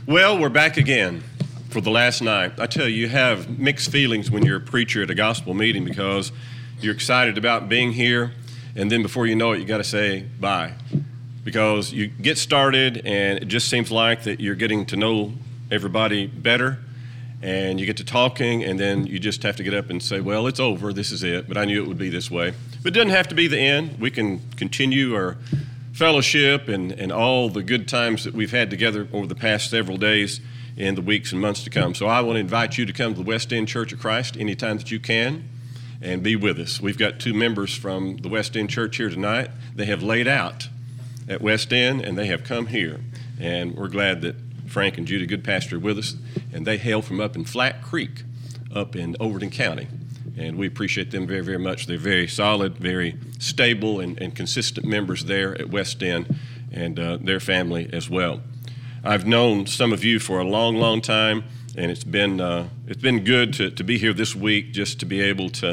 Well, we're back again for the last night. I tell you have mixed feelings when you're a preacher at a gospel meeting because you're excited about being here, and then before you know it, you got to say bye. Because you get started, and it just seems like that you're getting to know everybody better, and you get to talking, and then you just have to get up and say, well, it's over, this is it, but I knew it would be this way. But it doesn't have to be the end. We can continue our fellowship and all the good times that we've had together over the past several days in the weeks and months to come. So I want to invite you to come to the West End Church of Christ anytime that you can and be with us. We've got two members from the West End Church here tonight. They have laid out at West End, and they have come here. And we're glad that Frank and Judy Goodpasture are with us, and they hail from up in Flat Creek, up in Overton County. And we appreciate them very, very much. They're very solid, very stable, and consistent members there at West End, and their family as well. I've known some of you for a long, long time, and it's been good to be here this week, just to be able to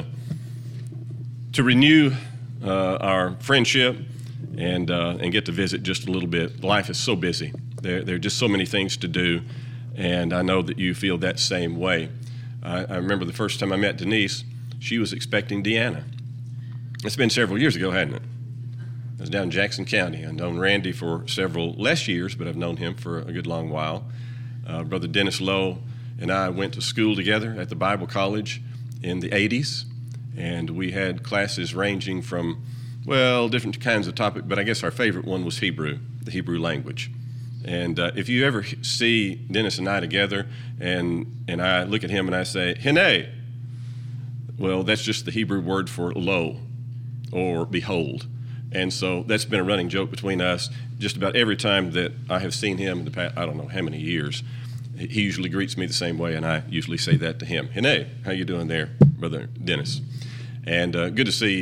renew our friendship and get to visit just a little bit. Life is so busy. There are just so many things to do, and I know that you feel that same way. I remember the first time I met Denise, she was expecting Deanna. It's been several years ago, hadn't it? I was down in Jackson County. I've known Randy for several less years, but I've known him for a good long while. Brother Dennis Lowe and I went to school together at the Bible College in the 80s, and we had classes ranging from, well, different kinds of topics, but I guess our favorite one was Hebrew, the Hebrew language. And if you ever see Dennis and I together, and I look at him and I say, Hine, well, that's just the Hebrew word for lo, or behold. And so that's been a running joke between us just about every time that I have seen him in the past, I don't know how many years. He usually greets me the same way, and I usually say that to him. Hine, how you doing there, Brother Dennis? And good to see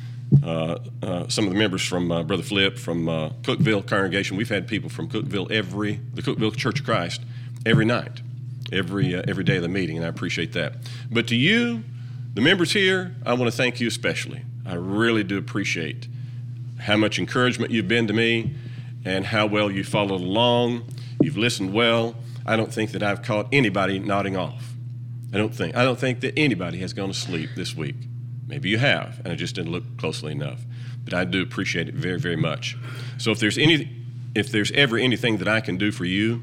some of the members from Brother Flip from Cookeville congregation. We've had people from Cookeville, the Cookeville Church of Christ, every night, every day of the meeting, and I appreciate that. But to you, the members here, I want to thank you especially. I really do appreciate how much encouragement you've been to me and how well you followed along. You've listened well. I don't think that I've caught anybody nodding off. I don't think that anybody has gone to sleep this week. Maybe you have, and I just didn't look closely enough. But I do appreciate it very, very much. So if there's ever anything that I can do for you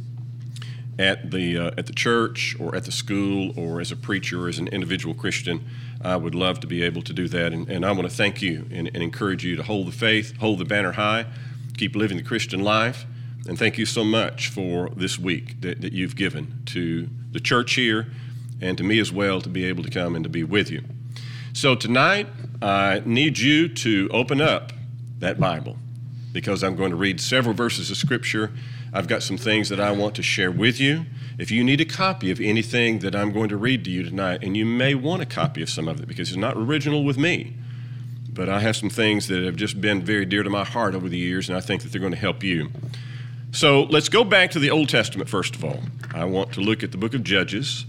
at the church or at the school or as a preacher or as an individual Christian, I would love to be able to do that. And I want to thank you and encourage you to hold the faith, hold the banner high, keep living the Christian life. And thank you so much for this week that you've given to the church here and to me as well to be able to come and to be with you. So tonight, I need you to open up that Bible because I'm going to read several verses of Scripture. I've got some things that I want to share with you. If you need a copy of anything that I'm going to read to you tonight, and you may want a copy of some of it because it's not original with me, but I have some things that have just been very dear to my heart over the years, and I think that they're going to help you. So let's go back to the Old Testament first of all. I want to look at the book of Judges,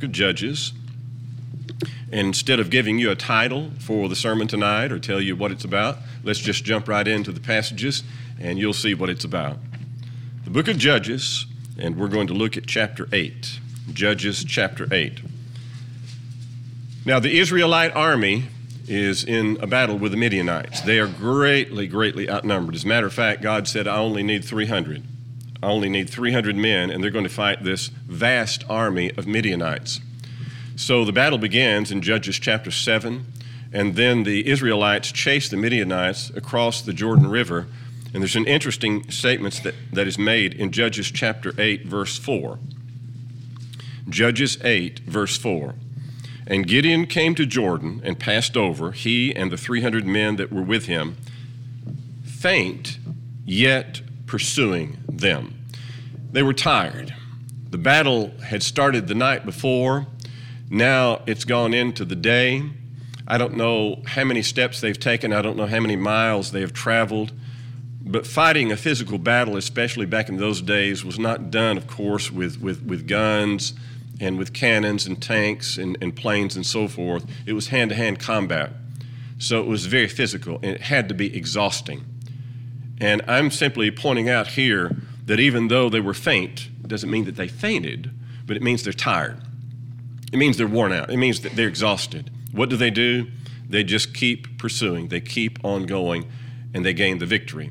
And instead of giving you a title for the sermon tonight or tell you what it's about, let's just jump right into the passages and you'll see what it's about. The book of Judges, and we're going to look at chapter 8. Judges chapter 8. Now the Israelite army is in a battle with the Midianites. They are greatly, greatly outnumbered. As a matter of fact, God said, I only need 300. I only need 300 men, and they're going to fight this vast army of Midianites. So the battle begins in Judges chapter 7, and then the Israelites chase the Midianites across the Jordan River. And there's an interesting statement that is made in Judges chapter 8, verse 4. Judges 8, verse 4. And Gideon came to Jordan and passed over, he and the 300 men that were with him, faint, yet pursuing them. They were tired. The battle had started the night before. Now it's gone into the day. I don't know how many steps they've taken. I don't know how many miles they have traveled. But fighting a physical battle, especially back in those days, was not done, of course, with guns and with cannons and tanks and planes and so forth. It was hand-to-hand combat. So it was very physical, and it had to be exhausting. And I'm simply pointing out here that even though they were faint, It doesn't mean that they fainted, but it means they're tired. It means they're worn out. It means that they're exhausted. What do? They just keep pursuing. They keep on going, and they gain the victory.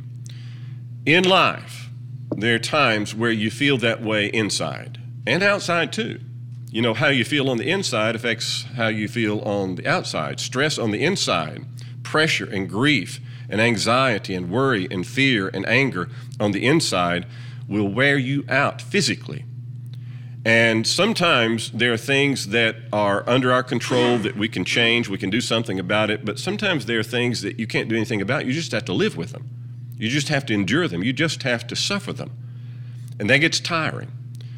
In life, there are times where you feel that way inside and outside too. You know, how you feel on the inside affects how you feel on the outside. Stress on the inside, pressure and grief and anxiety and worry and fear and anger on the inside will wear you out physically. And sometimes there are things that are under our control that we can change, we can do something about it, but sometimes there are things that you can't do anything about. You just have to live with them. You just have to endure them. You just have to suffer them. And that gets tiring.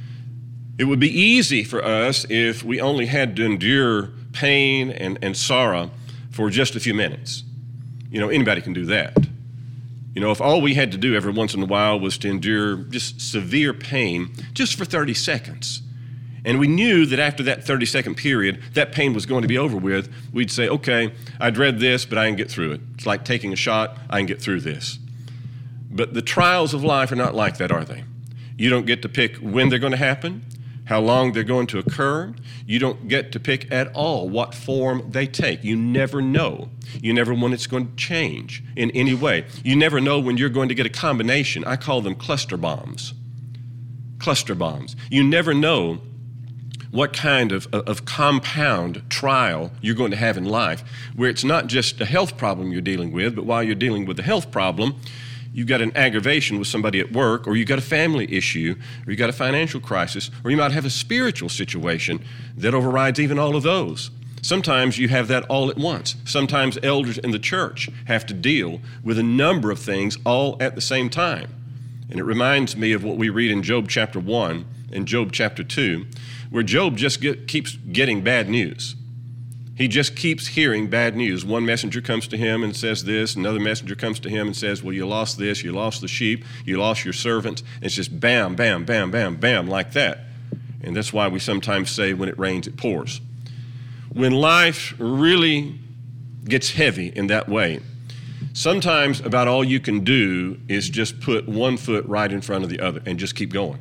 It would be easy for us if we only had to endure pain and sorrow for just a few minutes. You know, anybody can do that. You know, if all we had to do every once in a while was to endure just severe pain just for 30 seconds, and we knew that after that 30-second period, that pain was going to be over with, we'd say, okay, I dread this, but I can get through it. It's like taking a shot, I can get through this. But the trials of life are not like that, are they? You don't get to pick when they're going to happen, how long they're going to occur. You don't get to pick at all what form they take. You never know. You never know when it's going to change in any way. You never know when you're going to get a combination. I call them cluster bombs. Cluster bombs. You never know what kind of compound trial you're going to have in life, where it's not just a health problem you're dealing with, but while you're dealing with the health problem, you've got an aggravation with somebody at work, or you've got a family issue, or you've got a financial crisis, or you might have a spiritual situation that overrides even all of those. Sometimes you have that all at once. Sometimes elders in the church have to deal with a number of things all at the same time. And it reminds me of what we read in Job chapter 1 and Job chapter 2, where Job just keeps getting bad news. He just keeps hearing bad news. One messenger comes to him and says this. Another messenger comes to him and says, well, you lost this, you lost the sheep, you lost your servants. And it's just bam, bam, bam, bam, bam, like that. And that's why we sometimes say when it rains, it pours. When life really gets heavy in that way, sometimes about all you can do is just put one foot right in front of the other and just keep going.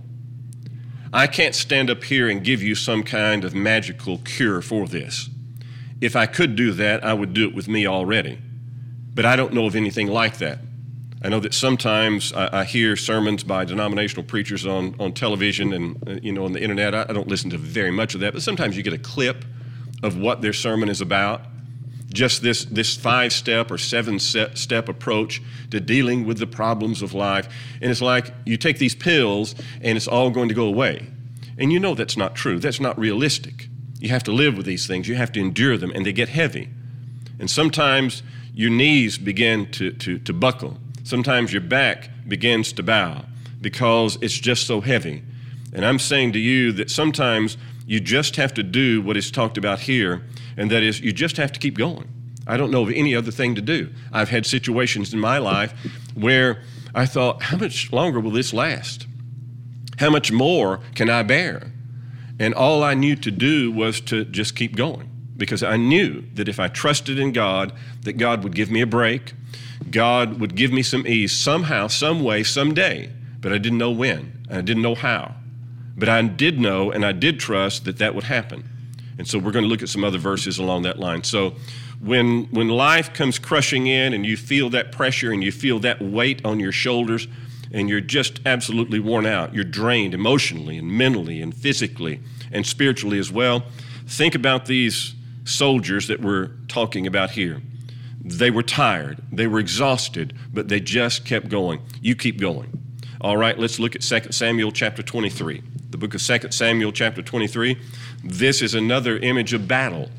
I can't stand up here and give you some kind of magical cure for this. If I could do that, I would do it with me already. But I don't know of anything like that. I know that sometimes I hear sermons by denominational preachers on television and on the internet. I don't listen to very much of that, but sometimes you get a clip of what their sermon is about. Just this 5-step or 7-step approach to dealing with the problems of life. And it's like you take these pills and it's all going to go away. And you know that's not true. That's not realistic. You have to live with these things. You have to endure them, and they get heavy. And sometimes your knees begin to buckle. Sometimes your back begins to bow because it's just so heavy. And I'm saying to you that sometimes you just have to do what is talked about here, and that is you just have to keep going. I don't know of any other thing to do. I've had situations in my life where I thought, how much longer will this last? How much more can I bear? And all I knew to do was to just keep going, because I knew that if I trusted in God, that God would give me a break. God would give me some ease somehow, some way, someday. But I didn't know when, and I didn't know how. But I did know, and I did trust that that would happen. And so we're going to look at some other verses along that line. So when life comes crushing in and you feel that pressure and you feel that weight on your shoulders and you're just absolutely worn out, you're drained emotionally and mentally and physically and spiritually as well, think about these soldiers that we're talking about here. They were tired, they were exhausted, but they just kept going. You keep going. All right, let's look at 2 Samuel chapter 23. The book of 2 Samuel chapter 23. This is another image of battle.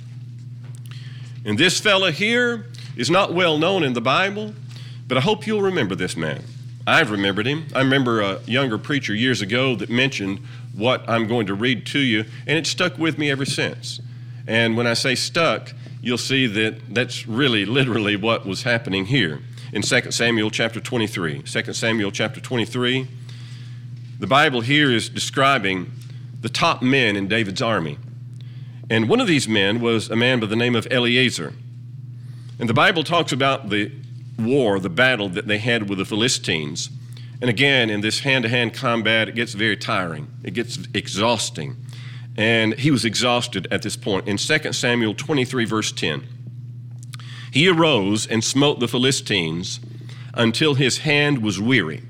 And this fella here is not well known in the Bible, but I hope you'll remember this man. I've remembered him. I remember a younger preacher years ago that mentioned what I'm going to read to you, and it stuck with me ever since. And when I say stuck, you'll see that that's really literally what was happening here in 2 Samuel chapter 23. 2 Samuel chapter 23, the Bible here is describing the top men in David's army. And one of these men was a man by the name of Eleazar. And the Bible talks about the war, the battle that they had with the Philistines. And again, in this hand-to-hand combat, it gets very tiring. It gets exhausting. And he was exhausted at this point. In 2 Samuel 23, verse 10, he arose and smote the Philistines until his hand was weary.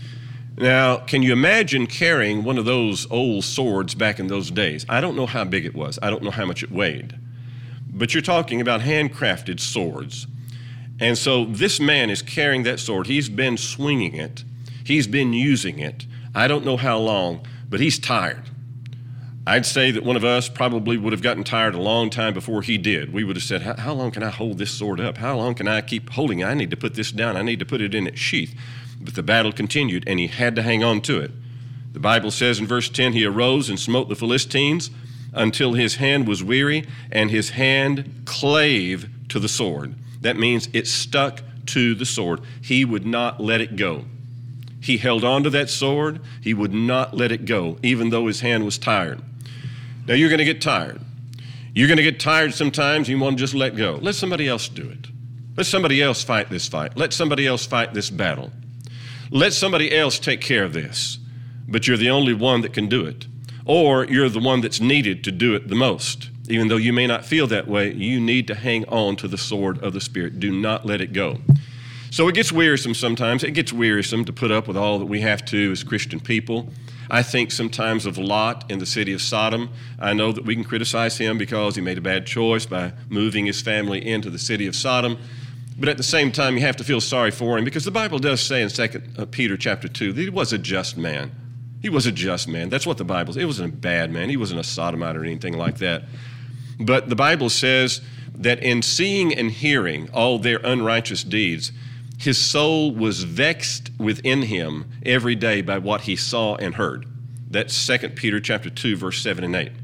Now, can you imagine carrying one of those old swords back in those days? I don't know how big it was. I don't know how much it weighed. But you're talking about handcrafted swords. And so this man is carrying that sword. He's been swinging it. He's been using it. I don't know how long, but he's tired. I'd say that one of us probably would have gotten tired a long time before he did. We would have said, how long can I hold this sword up? How long can I keep holding it? I need to put this down. I need to put it in its sheath. But the battle continued, and he had to hang on to it. The Bible says in verse 10, he arose and smote the Philistines until his hand was weary, and his hand clave to the sword. That means it stuck to the sword. He would not let it go. He held on to that sword. He would not let it go, even though his hand was tired. Now, you're going to get tired. You're going to get tired sometimes. You want to just let go. Let somebody else do it. Let somebody else fight this fight. Let somebody else fight this battle. Let somebody else take care of this. But you're the only one that can do it. Or you're the one that's needed to do it the most. Even though you may not feel that way, you need to hang on to the sword of the Spirit. Do not let it go. So it gets wearisome sometimes. It gets wearisome to put up with all that we have to as Christian people. I think sometimes of Lot in the city of Sodom. I know that we can criticize him because he made a bad choice by moving his family into the city of Sodom. But at the same time, you have to feel sorry for him because the Bible does say in 2 Peter chapter 2 that he was a just man. He was a just man. That's what the Bible says. He wasn't a bad man. He wasn't a sodomite or anything like that. But the Bible says that in seeing and hearing all their unrighteous deeds, his soul was vexed within him every day by what he saw and heard. That's 2 Peter chapter 2, verse 7 and 8.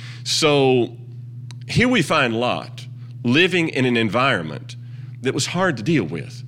So here we find Lot living in an environment that was hard to deal with.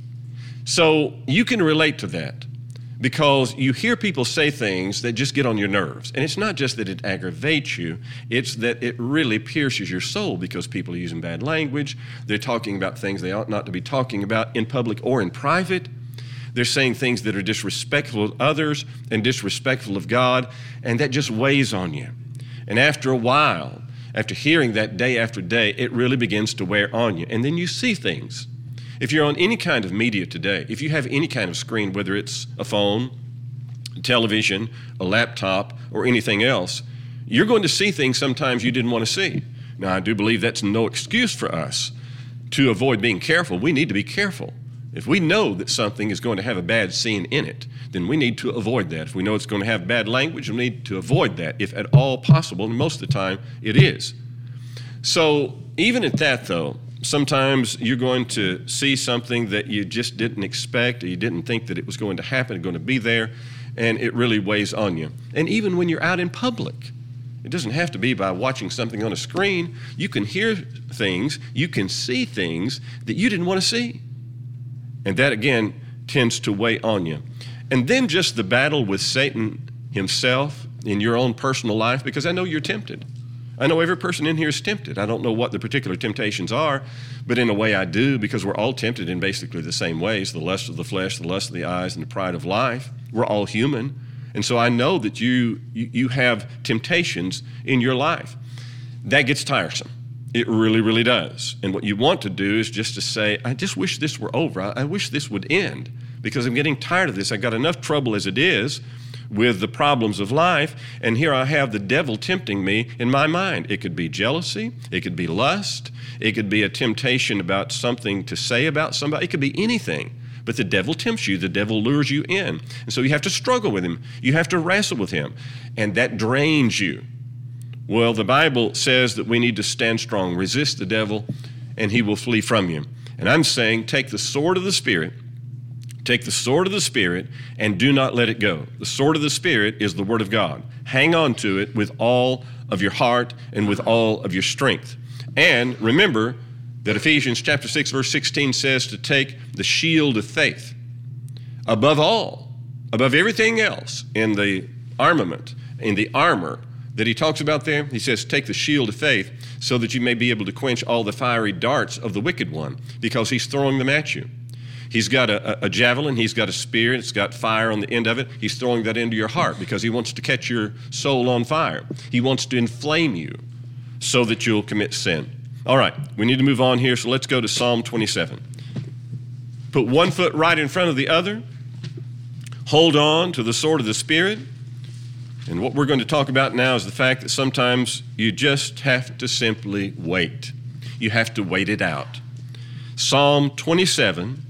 So you can relate to that because you hear people say things that just get on your nerves. And it's not just that it aggravates you, it's that it really pierces your soul because people are using bad language. They're talking about things they ought not to be talking about in public or in private. They're saying things that are disrespectful of others and disrespectful of God, and that just weighs on you. And after a while, after hearing that day after day, it really begins to wear on you. And then you see things. If you're on any kind of media today, if you have any kind of screen, whether it's a phone, a television, a laptop, or anything else, you're going to see things sometimes you didn't want to see. Now, I do believe that's no excuse for us to avoid being careful. We need to be careful. If we know that something is going to have a bad scene in it, then we need to avoid that. If we know it's going to have bad language, we need to avoid that if at all possible, and most of the time it is. So even at that, though, sometimes you're going to see something that you just didn't expect, or you didn't think that it was going to happen, going to be there, and it really weighs on you. And even when you're out in public, it doesn't have to be by watching something on a screen. You can hear things, you can see things that you didn't want to see. And that, again, tends to weigh on you. And then just the battle with Satan himself in your own personal life, because I know you're tempted. I know every person in here is tempted. I don't know what the particular temptations are, but in a way I do, because we're all tempted in basically the same ways, the lust of the flesh, the lust of the eyes, and the pride of life. We're all human. And so I know that you have temptations in your life. That gets tiresome. It really, really does. And what you want to do is just to say, I just wish this were over. I wish this would end because I'm getting tired of this. I got enough trouble as it is with the problems of life, and here I have the devil tempting me in my mind. It could be jealousy, it could be lust, it could be a temptation about something to say about somebody, it could be anything. But the devil tempts you, the devil lures you in. And so you have to struggle with him, you have to wrestle with him, and that drains you. Well, the Bible says that we need to stand strong, resist the devil, and he will flee from you. And I'm saying take the sword of the Spirit. Take the sword of the Spirit and do not let it go. The sword of the Spirit is the Word of God. Hang on to it with all of your heart and with all of your strength. And remember that Ephesians chapter 6, verse 16 says to take the shield of faith. Above all, above everything else in the armament, in the armor that he talks about there, he says take the shield of faith so that you may be able to quench all the fiery darts of the wicked one because he's throwing them at you. He's got a javelin, he's got a spear, it's got fire on the end of it. He's throwing that into your heart because he wants to catch your soul on fire. He wants to inflame you so that you'll commit sin. All right, we need to move on here, so let's go to Psalm 27. Put one foot right in front of the other. Hold on to the sword of the Spirit. And what we're going to talk about now is the fact that sometimes you just have to simply wait. You have to wait it out. Psalm 27,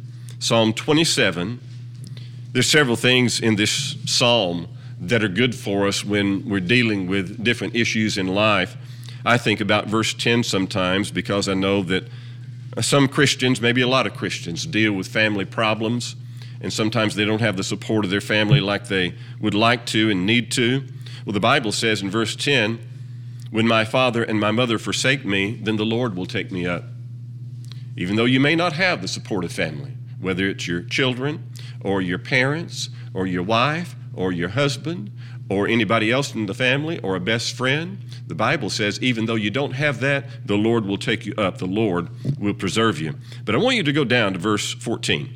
there's several things in this psalm that are good for us when we're dealing with different issues in life. I think about verse 10 sometimes because I know that some Christians, maybe a lot of Christians, deal with family problems, and sometimes they don't have the support of their family like they would like to and need to. Well, the Bible says in verse 10, when my father and my mother forsake me, then the Lord will take me up. Even though you may not have the supportive family, whether it's your children or your parents or your wife or your husband or anybody else in the family or a best friend, the Bible says even though you don't have that, the Lord will take you up. The Lord will preserve you. But I want you to go down to verse 14.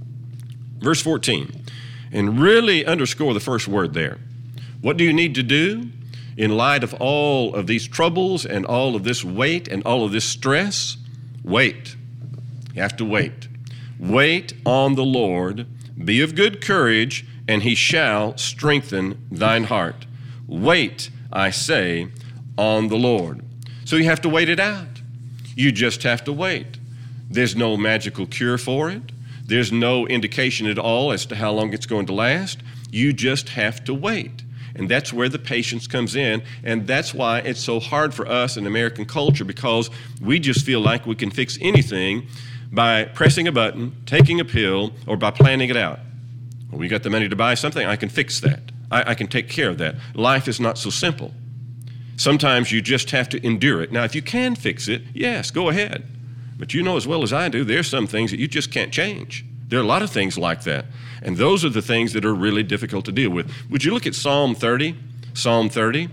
Verse 14, and really underscore the first word there. What do you need to do in light of all of these troubles and all of this weight and all of this stress? Wait. You have to wait. Wait on the Lord. Be of good courage, and he shall strengthen thine heart. Wait, I say, on the Lord. So you have to wait it out. You just have to wait. There's no magical cure for it. There's no indication at all as to how long it's going to last. You just have to wait. And that's where the patience comes in. And that's why it's so hard for us in American culture, because we just feel like we can fix anything by pressing a button, taking a pill, or by planning it out. Well, we got the money to buy something, I can fix that. I can take care of that. Life is not so simple. Sometimes you just have to endure it. Now, if you can fix it, yes, go ahead. But you know as well as I do, there's some things that you just can't change. There are a lot of things like that. And those are the things that are really difficult to deal with. Would you look at Psalm 30? Psalm 30.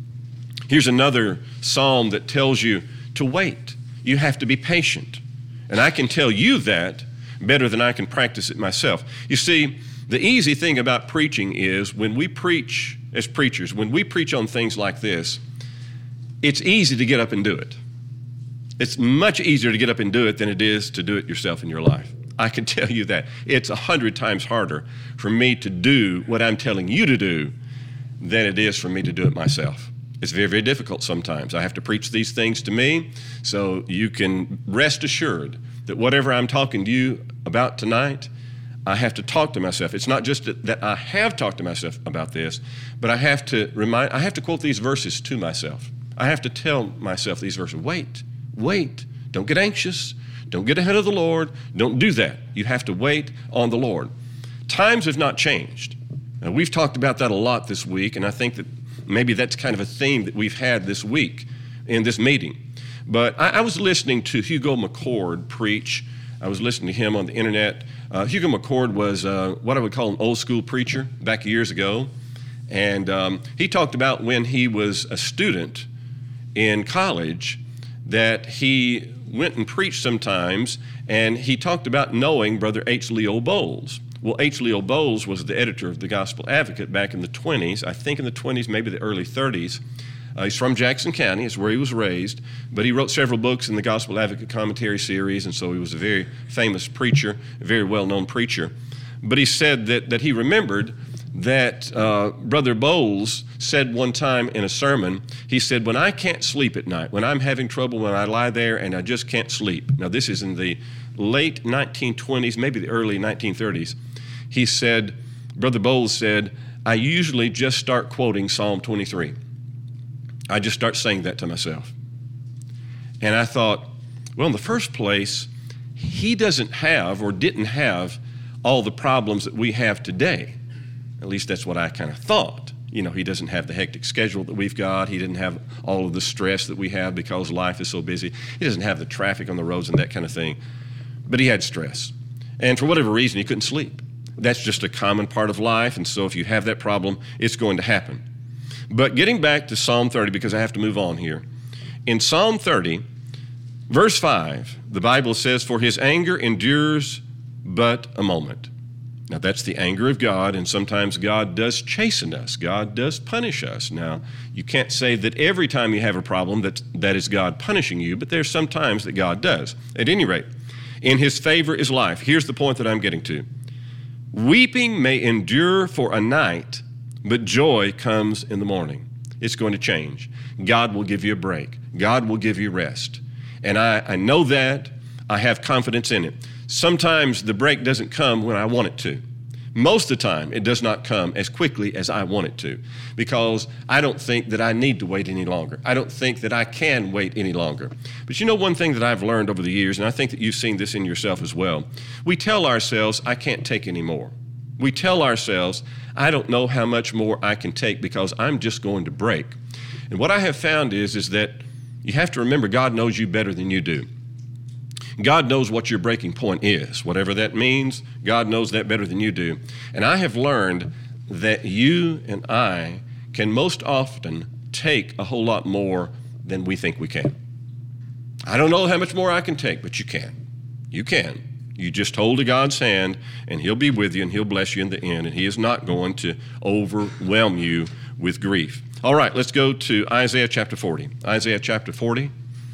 Here's another psalm that tells you to wait. You have to be patient. And I can tell you that better than I can practice it myself. You see, the easy thing about preaching is when we preach as preachers, when we preach on things like this, it's easy to get up and do it. It's much easier to get up and do it than it is to do it yourself in your life. I can tell you that. It's 100 times harder for me to do what I'm telling you to do than it is for me to do it myself. It's very, very difficult sometimes. I have to preach these things to me, so you can rest assured that whatever I'm talking to you about tonight, I have to talk to myself. It's not just that I have talked to myself about this, but I have to quote these verses to myself. I have to tell myself these verses. Wait. Don't get anxious. Don't get ahead of the Lord. Don't do that. You have to wait on the Lord. Times have not changed. Now, we've talked about that a lot this week, and I think that maybe that's kind of a theme that we've had this week in this meeting. But I was listening to Hugo McCord preach. I was listening to him on the internet. Hugo McCord was what I would call an old school preacher back years ago. And he talked about when he was a student in college that he went and preached sometimes, and he talked about knowing Brother H. Leo Bowles. Well, H. Leo Bowles was the editor of the Gospel Advocate back in the 20s, I think in the 20s, maybe the early 30s. He's from Jackson County, it's where he was raised, but he wrote several books in the Gospel Advocate commentary series, and so he was a very famous preacher, a very well-known preacher. But he said that he remembered that Brother Bowles said one time in a sermon, he said, when I can't sleep at night, when I'm having trouble, when I lie there and I just can't sleep. Now, this is in the late 1920s, maybe the early 1930s. He said, Brother Bowles said, I usually just start quoting Psalm 23. I just start saying that to myself. And I thought, well, in the first place, he doesn't have or didn't have all the problems that we have today. At least that's what I kind of thought. You know, he doesn't have the hectic schedule that we've got. He didn't have all of the stress that we have because life is so busy. He doesn't have the traffic on the roads and that kind of thing. But he had stress. And for whatever reason, he couldn't sleep. That's just a common part of life. And so if you have that problem, it's going to happen. But getting back to Psalm 30, because I have to move on here. In Psalm 30, verse 5, the Bible says, for his anger endures but a moment. Now, that's the anger of God, and sometimes God does chasten us. God does punish us. Now, you can't say that every time you have a problem that is God punishing you, but there's some times that God does. At any rate, in his favor is life. Here's the point that I'm getting to. Weeping may endure for a night, but joy comes in the morning. It's going to change. God will give you a break. God will give you rest. And I know that. I have confidence in it. Sometimes the break doesn't come when I want it to. Most of the time, it does not come as quickly as I want it to, because I don't think that I need to wait any longer. I don't think that I can wait any longer. But you know one thing that I've learned over the years, and I think that you've seen this in yourself as well, we tell ourselves, I can't take any more. We tell ourselves, I don't know how much more I can take because I'm just going to break. And what I have found is that you have to remember God knows you better than you do. God knows what your breaking point is. Whatever that means, God knows that better than you do. And I have learned that you and I can most often take a whole lot more than we think we can. I don't know how much more I can take, but you can. You can. You just hold to God's hand, and he'll be with you, and he'll bless you in the end, and he is not going to overwhelm you with grief. All right, let's go to Isaiah chapter 40. Isaiah chapter 40.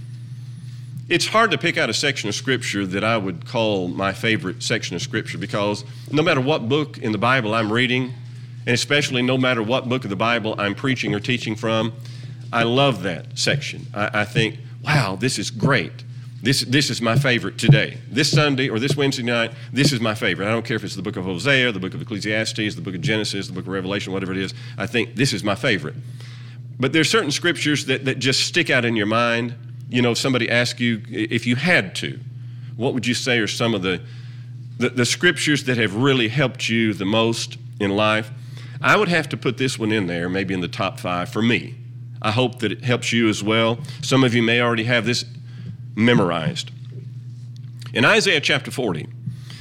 It's hard to pick out a section of Scripture that I would call my favorite section of Scripture, because no matter what book in the Bible I'm reading, and especially no matter what book of the Bible I'm preaching or teaching from, I love that section. I think, wow, this is great. This is my favorite today. This Sunday or this Wednesday night, this is my favorite. I don't care if it's the book of Hosea, the book of Ecclesiastes, the book of Genesis, the book of Revelation, whatever it is. I think this is my favorite. But there's certain Scriptures that just stick out in your mind. You know, if somebody asks you, if you had to, what would you say are some of the Scriptures that have really helped you the most in life? I would have to put this one in there, maybe in the top 5 for me. I hope that it helps you as well. Some of you may already have this memorized. In Isaiah chapter 40,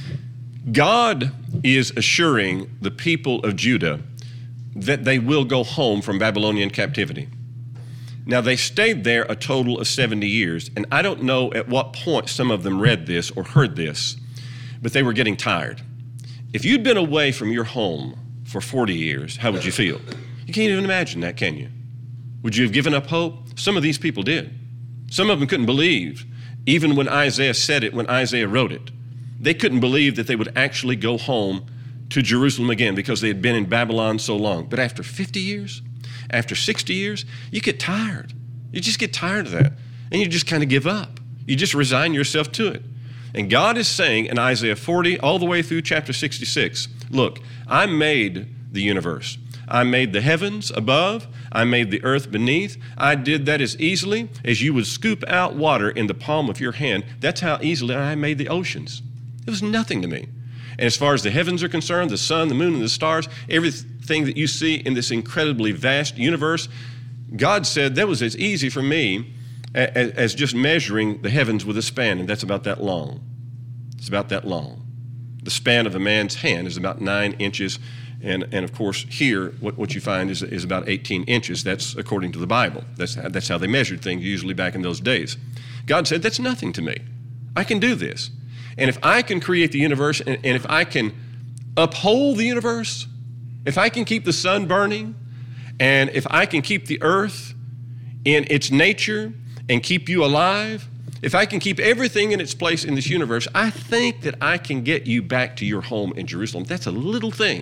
God is assuring the people of Judah that they will go home from Babylonian captivity. Now, they stayed there a total of 70 years, and I don't know at what point some of them read this or heard this, but they were getting tired. If you'd been away from your home for 40 years, how would you feel? You can't even imagine that, can you? Would you have given up hope? Some of these people did. Some of them couldn't believe, even when Isaiah said it, when Isaiah wrote it. They couldn't believe that they would actually go home to Jerusalem again because they had been in Babylon so long. But after 50 years, after 60 years, you get tired. You just get tired of that. And you just kind of give up. You just resign yourself to it. And God is saying in Isaiah 40 all the way through chapter 66, look, I made the universe. I made the heavens above. I made the earth beneath. I did that as easily as you would scoop out water in the palm of your hand. That's how easily I made the oceans. It was nothing to me. And as far as the heavens are concerned, the sun, the moon, and the stars, everything that you see in this incredibly vast universe, God said that was as easy for me as just measuring the heavens with a span, and that's about that long. It's about that long. The span of a man's hand is about 9 inches, and of course here what you find is about 18 inches. That's according to the Bible. That's how they measured things usually back in those days. God said, that's nothing to me. I can do this. And if I can create the universe, and if I can uphold the universe, if I can keep the sun burning, and if I can keep the earth in its nature and keep you alive, if I can keep everything in its place in this universe, I think that I can get you back to your home in Jerusalem. That's a little thing.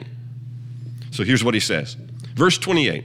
So here's what he says. Verse 28,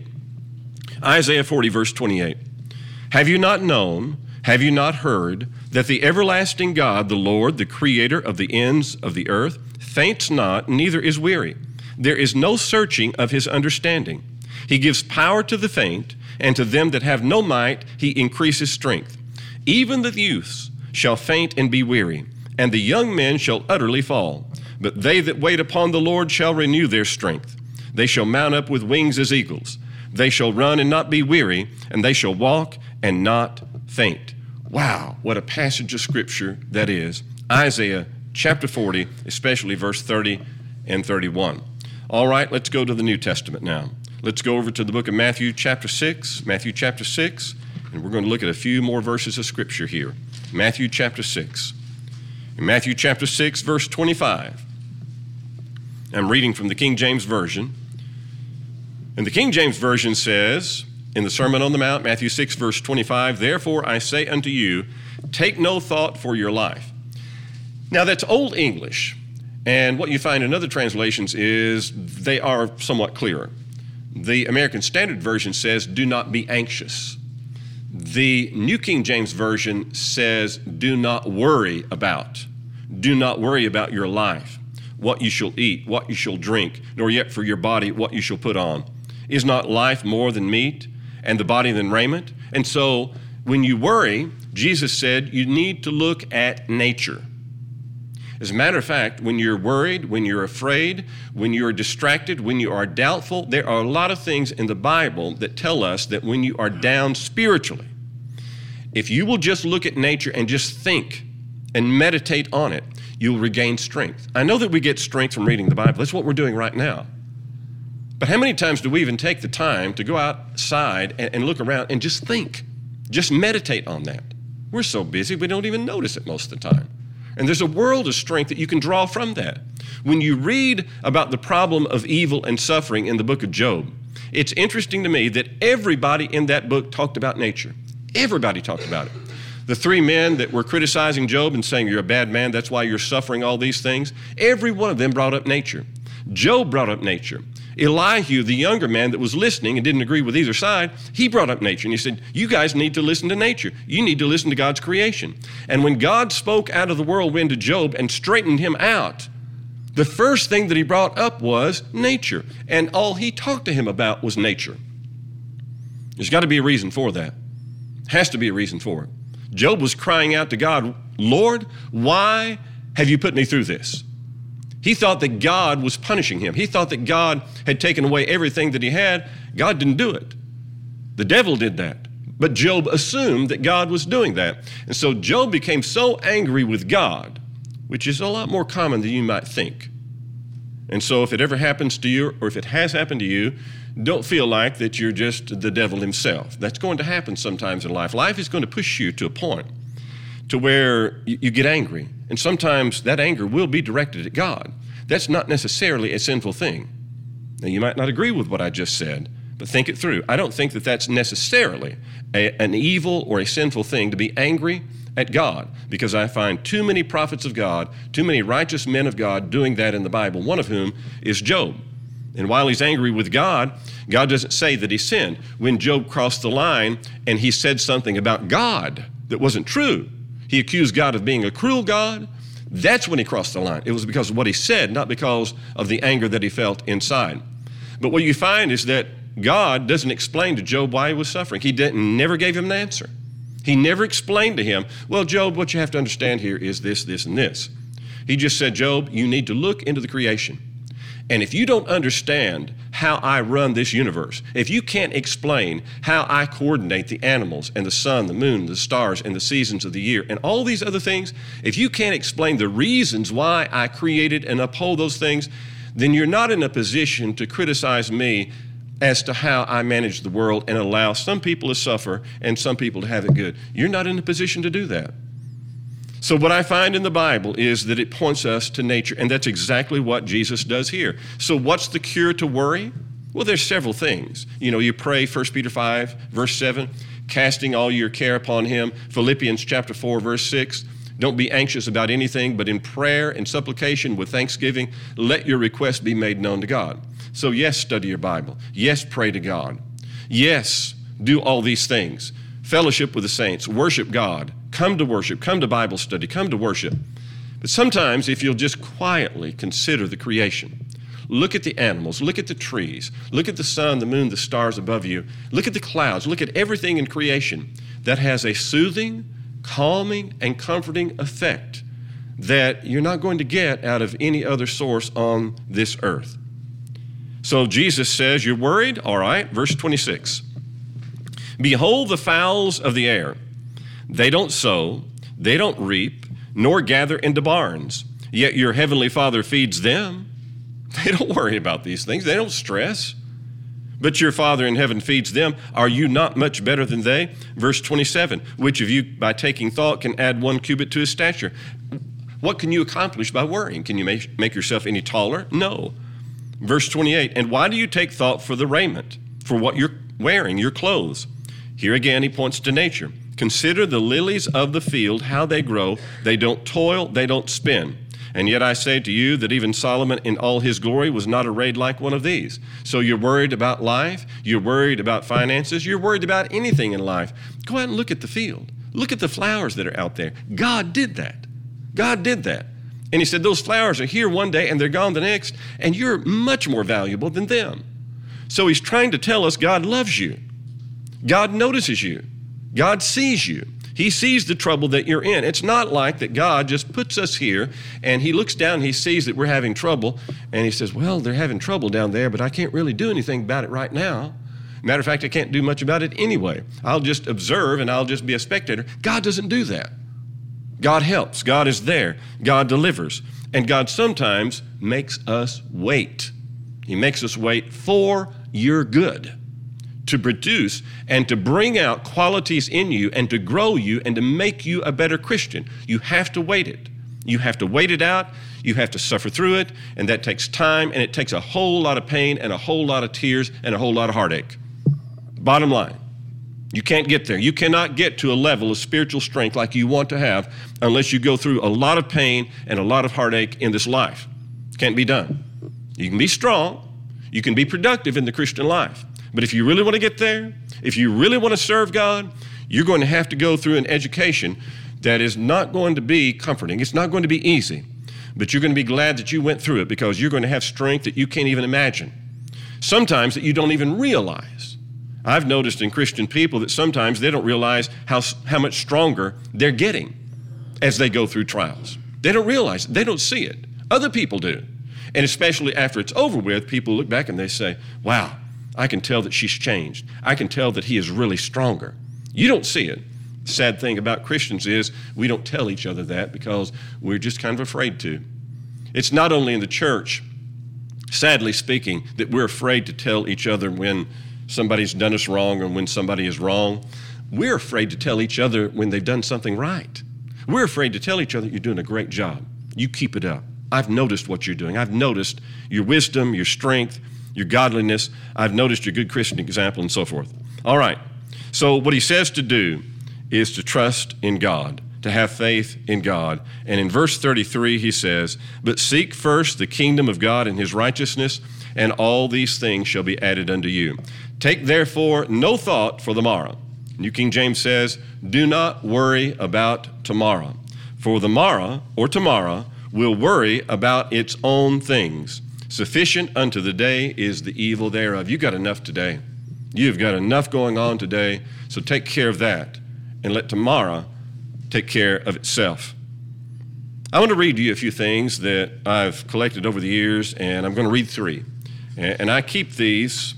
Isaiah 40, verse 28. Have you not known, have you not heard, that the everlasting God, the Lord, the creator of the ends of the earth, faints not, neither is weary. There is no searching of his understanding. He gives power to the faint, and to them that have no might he increases strength. Even the youths shall faint and be weary, and the young men shall utterly fall. But they that wait upon the Lord shall renew their strength. They shall mount up with wings as eagles. They shall run and not be weary, and they shall walk and not faint. Wow, what a passage of Scripture that is. Isaiah chapter 40, especially verse 30 and 31. All right, let's go to the New Testament now. Let's go over to the book of Matthew chapter 6. Matthew chapter 6, and we're going to look at a few more verses of Scripture here. Matthew chapter 6. In Matthew chapter 6, verse 25, I'm reading from the King James Version. And the King James Version says, in the Sermon on the Mount, Matthew 6, verse 25, "Therefore I say unto you, take no thought for your life." Now that's Old English, and what you find in other translations is they are somewhat clearer. The American Standard Version says, "Do not be anxious." The New King James Version says, "Do not worry about." Do not worry about your life, what you shall eat, what you shall drink, nor yet for your body what you shall put on. Is not life more than meat, and the body than raiment? And so when you worry, Jesus said you need to look at nature. As a matter of fact, when you're worried, when you're afraid, when you're distracted, when you are doubtful, there are a lot of things in the Bible that tell us that when you are down spiritually, if you will just look at nature and just think and meditate on it, you'll regain strength. I know that we get strength from reading the Bible. That's what we're doing right now. But how many times do we even take the time to go outside and look around and just think, just meditate on that? We're so busy we don't even notice it most of the time. And there's a world of strength that you can draw from that. When you read about the problem of evil and suffering in the book of Job, it's interesting to me that everybody in that book talked about nature. Everybody talked about it. The three men that were criticizing Job and saying, "You're a bad man, that's why you're suffering all these things," every one of them brought up nature. Job brought up nature. Elihu, the younger man that was listening and didn't agree with either side, he brought up nature. And he said, you guys need to listen to nature. You need to listen to God's creation. And when God spoke out of the whirlwind to Job and straightened him out, the first thing that he brought up was nature. And all he talked to him about was nature. There's got to be a reason for that. Has to be a reason for it. Job was crying out to God, "Lord, why have you put me through this?" He thought that God was punishing him. He thought that God had taken away everything that he had. God didn't do it. The devil did that. But Job assumed that God was doing that. And so Job became so angry with God, which is a lot more common than you might think. And so if it ever happens to you, or if it has happened to you, don't feel like that you're just the devil himself. That's going to happen sometimes in life. Life is going to push you to a point to where you get angry. And sometimes that anger will be directed at God. That's not necessarily a sinful thing. Now, you might not agree with what I just said, but think it through. I don't think that that's necessarily an evil or a sinful thing to be angry at God, because I find too many prophets of God, too many righteous men of God doing that in the Bible, one of whom is Job. And while he's angry with God, God doesn't say that he sinned. When Job crossed the line and he said something about God that wasn't true, he accused God of being a cruel God. That's when he crossed the line. It was because of what he said, not because of the anger that he felt inside. But what you find is that God doesn't explain to Job why he was suffering. He never gave him an answer. He never explained to him, "Well, Job, what you have to understand here is this, this, and this." He just said, "Job, you need to look into the creation. And if you don't understand how I run this universe, if you can't explain how I coordinate the animals and the sun, the moon, the stars, and the seasons of the year, and all these other things, if you can't explain the reasons why I created and uphold those things, then you're not in a position to criticize me as to how I manage the world and allow some people to suffer and some people to have it good. You're not in a position to do that." So what I find in the Bible is that it points us to nature, and that's exactly what Jesus does here. So what's the cure to worry? Well, there's several things. You pray, 1 Peter 5, verse 7, casting all your care upon him. Philippians chapter 4, verse 6, don't be anxious about anything, but in prayer and supplication with thanksgiving, let your requests be made known to God. So yes, study your Bible. Yes, pray to God. Yes, do all these things. Fellowship with the saints, worship God, come to worship, come to Bible study, come to worship. But sometimes if you'll just quietly consider the creation, look at the animals, look at the trees, look at the sun, the moon, the stars above you, look at the clouds, look at everything in creation, that has a soothing, calming, and comforting effect that you're not going to get out of any other source on this earth. So Jesus says, you're worried? All right, verse 26. Behold the fowls of the air. They don't sow, they don't reap, nor gather into barns, yet your heavenly Father feeds them. They don't worry about these things. They don't stress. But your Father in heaven feeds them. Are you not much better than they? Verse 27, which of you by taking thought can add 1 cubit to his stature? What can you accomplish by worrying? Can you make yourself any taller? No. Verse 28, and why do you take thought for the raiment, for what you're wearing, your clothes? Here again, he points to nature. Consider the lilies of the field, how they grow. They don't toil, they don't spin. And yet I say to you that even Solomon in all his glory was not arrayed like one of these. So you're worried about life, you're worried about finances, you're worried about anything in life. Go out and look at the field. Look at the flowers that are out there. God did that. God did that. And he said, those flowers are here one day and they're gone the next, and you're much more valuable than them. So he's trying to tell us God loves you. God notices you. God sees you. He sees the trouble that you're in. It's not like that God just puts us here and he looks down and he sees that we're having trouble and he says, well, they're having trouble down there, but I can't really do anything about it right now. Matter of fact, I can't do much about it anyway. I'll just observe and I'll just be a spectator. God doesn't do that. God helps. God is there. God delivers. And God sometimes makes us wait. He makes us wait for your good, to produce and to bring out qualities in you and to grow you and to make you a better Christian. You have to wait it. You have to wait it out. You have to suffer through it, and that takes time, and it takes a whole lot of pain and a whole lot of tears and a whole lot of heartache. Bottom line, you can't get there. You cannot get to a level of spiritual strength like you want to have unless you go through a lot of pain and a lot of heartache in this life. Can't be done. You can be strong. You can be productive in the Christian life. But if you really want to get there, if you really want to serve God, you're going to have to go through an education that is not going to be comforting. It's not going to be easy. But you're going to be glad that you went through it because you're going to have strength that you can't even imagine. Sometimes that you don't even realize. I've noticed in Christian people that sometimes they don't realize how much stronger they're getting as they go through trials. They don't realize it. They don't see it. Other people do. And especially after it's over with, people look back and they say, wow, I can tell that she's changed. I can tell that he is really stronger. You don't see it. The sad thing about Christians is we don't tell each other that because we're just kind of afraid to. It's not only in the church, sadly speaking, that we're afraid to tell each other when somebody's done us wrong or when somebody is wrong. We're afraid to tell each other when they've done something right. We're afraid to tell each other, you're doing a great job. You keep it up. I've noticed what you're doing. I've noticed your wisdom, your strength, your godliness. I've noticed your good Christian example and so forth. All right. So what he says to do is to trust in God, to have faith in God. And in verse 33, he says, but seek first the kingdom of God and his righteousness, and all these things shall be added unto you. Take therefore no thought for the morrow. New King James says, do not worry about tomorrow. For the morrow or tomorrow will worry about its own things. Sufficient unto the day is the evil thereof. You've got enough today. You've got enough going on today, so take care of that and let tomorrow take care of itself. I want to read to you a few things that I've collected over the years, and I'm going to read 3. And I keep these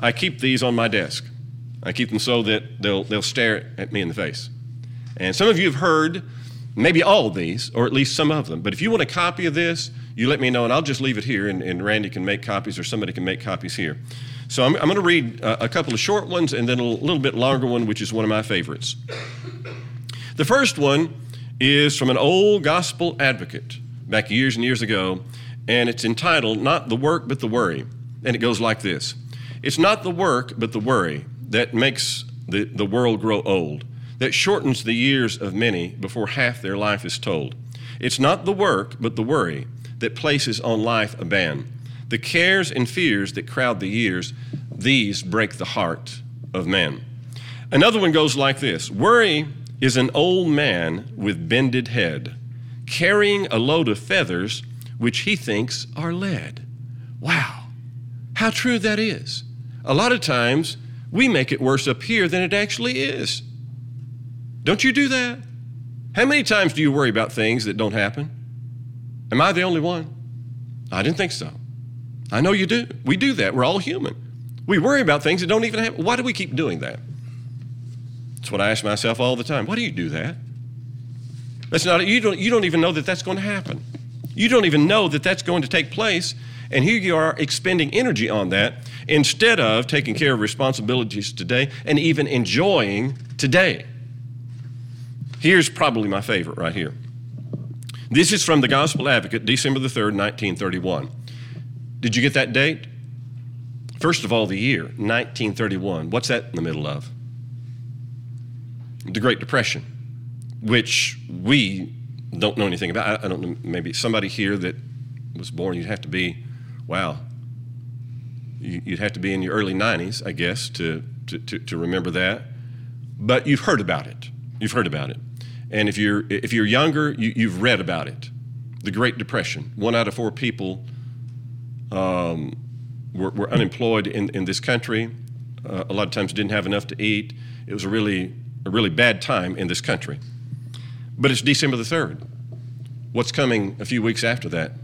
on my desk. I keep them so that they'll stare at me in the face. And some of you have heard maybe all of these, or at least some of them. But if you want a copy of this, you let me know, and I'll just leave it here, and Randy can make copies, or somebody can make copies here. So I'm going to read a couple of short ones and then a little bit longer one, which is one of my favorites. The first one is from an old gospel advocate back years and years ago, and it's entitled, Not the Work, but the Worry. And it goes like this. It's not the work, but the worry that makes the world grow old, that shortens the years of many before half their life is told. It's not the work, but the worry that places on life a ban. The cares and fears that crowd the years, these break the heart of man. Another one goes like this. Worry is an old man with bended head, carrying a load of feathers which he thinks are lead. Wow, how true that is. A lot of times, we make it worse up here than it actually is. Don't you do that? How many times do you worry about things that don't happen? Am I the only one? I didn't think so. I know you do. We do that. We're all human. We worry about things that don't even happen. Why do we keep doing that? That's what I ask myself all the time. Why do you do that? That's not. You don't even know that that's going to happen. You don't even know that that's going to take place, and here you are expending energy on that instead of taking care of responsibilities today and even enjoying today. Here's probably my favorite right here. This is from the Gospel Advocate, December the 3rd, 1931. Did you get that date? First of all, the year, 1931. What's that in the middle of? The Great Depression, which we don't know anything about. I don't know, maybe somebody here that was born, you'd have to be, wow, you'd have to be in your early 90s, I guess, to remember that. But you've heard about it. You've heard about it. And if you're younger, you've read about it. The Great Depression. 1 out of 4 people were unemployed in this country. A lot of times didn't have enough to eat. It was a really bad time in this country. But it's December the 3rd. What's coming a few weeks after that?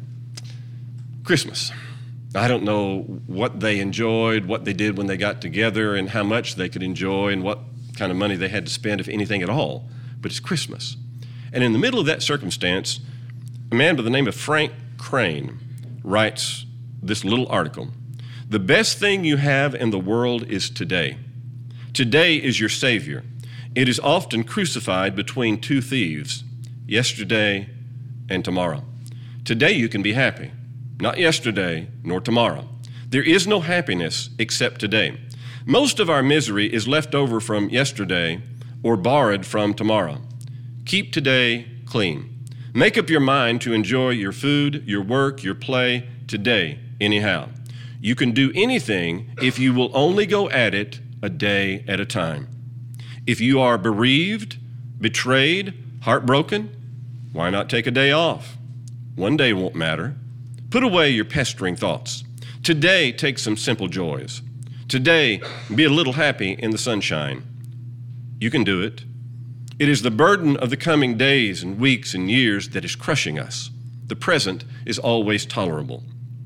Christmas. I don't know what they enjoyed, what they did when they got together, and how much they could enjoy, and what kind of money they had to spend, if anything at all. But it's Christmas. And in the middle of that circumstance, a man by the name of Frank Crane writes this little article. The best thing you have in the world is today. Today is your Savior. It is often crucified between 2 thieves, yesterday and tomorrow. Today you can be happy, not yesterday nor tomorrow. There is no happiness except today. Most of our misery is left over from yesterday or borrowed from tomorrow. Keep today clean. Make up your mind to enjoy your food, your work, your play today, anyhow. You can do anything if you will only go at it a day at a time. If you are bereaved, betrayed, heartbroken, why not take a day off? One day won't matter. Put away your pestering thoughts. Today, take some simple joys. Today, be a little happy in the sunshine. You can do it. It is the burden of the coming days and weeks and years that is crushing us. The present is always tolerable.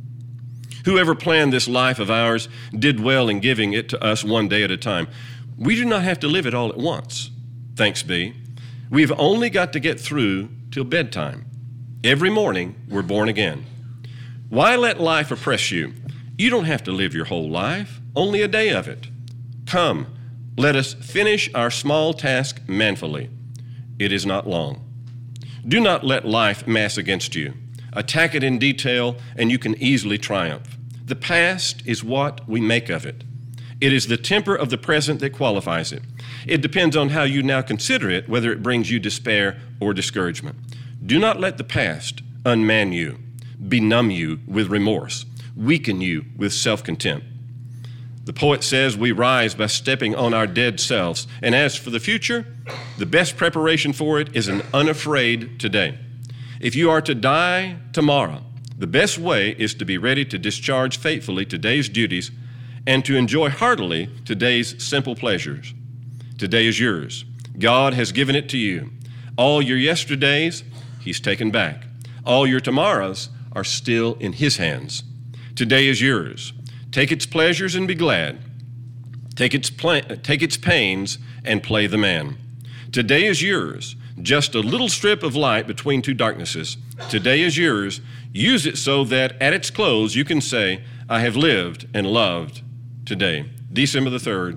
Whoever planned this life of ours did well in giving it to us one day at a time. We do not have to live it all at once, thanks be. We've only got to get through till bedtime. Every morning, we're born again. Why let life oppress you? You don't have to live your whole life, only a day of it. Come, let us finish our small task manfully. It is not long. Do not let life mass against you. Attack it in detail, and you can easily triumph. The past is what we make of it. It is the temper of the present that qualifies it. It depends on how you now consider it, whether it brings you despair or discouragement. Do not let the past unman you, benumb you with remorse, weaken you with self-contempt. The poet says we rise by stepping on our dead selves. And as for the future, the best preparation for it is an unafraid today. If you are to die tomorrow, the best way is to be ready to discharge faithfully today's duties and to enjoy heartily today's simple pleasures. Today is yours. God has given it to you. All your yesterdays, He's taken back. All your tomorrows are still in His hands. Today is yours. Take its pleasures and be glad. Take its pains and play the man. Today is yours. Just a little strip of light between 2 darknesses. Today is yours. Use it so that at its close you can say, I have lived and loved today. December the 3rd,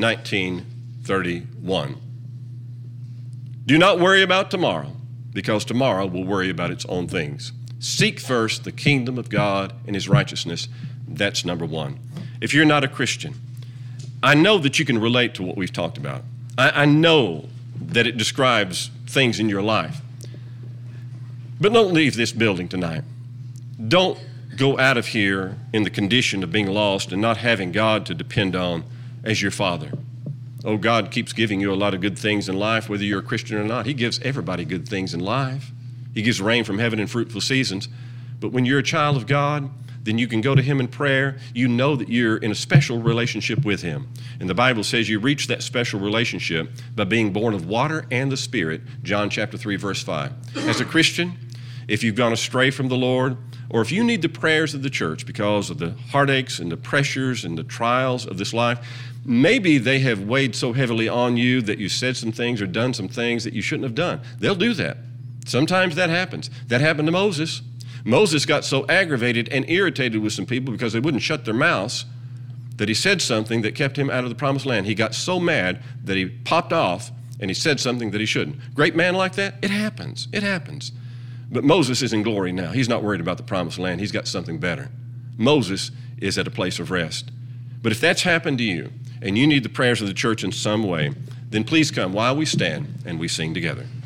1931. Do not worry about tomorrow, because tomorrow will worry about its own things. Seek first the kingdom of God and His righteousness. That's number 1. If you're not a Christian, I know that you can relate to what we've talked about. I know that it describes things in your life. But don't leave this building tonight. Don't go out of here in the condition of being lost and not having God to depend on as your Father. Oh, God keeps giving you a lot of good things in life, whether you're a Christian or not. He gives everybody good things in life. He gives rain from heaven and fruitful seasons. But when you're a child of God, then you can go to Him in prayer. You know that you're in a special relationship with Him. And the Bible says you reach that special relationship by being born of water and the Spirit, John chapter 3, verse 5. As a Christian, if you've gone astray from the Lord, or if you need the prayers of the church because of the heartaches and the pressures and the trials of this life, maybe they have weighed so heavily on you that you said some things or done some things that you shouldn't have done. They'll do that. Sometimes that happens. That happened to Moses. Moses got so aggravated and irritated with some people because they wouldn't shut their mouths that he said something that kept him out of the promised land. He got so mad that he popped off and he said something that he shouldn't. Great man like that? It happens. It happens. But Moses is in glory now. He's not worried about the promised land. He's got something better. Moses is at a place of rest. But if that's happened to you and you need the prayers of the church in some way, then please come while we stand and we sing together.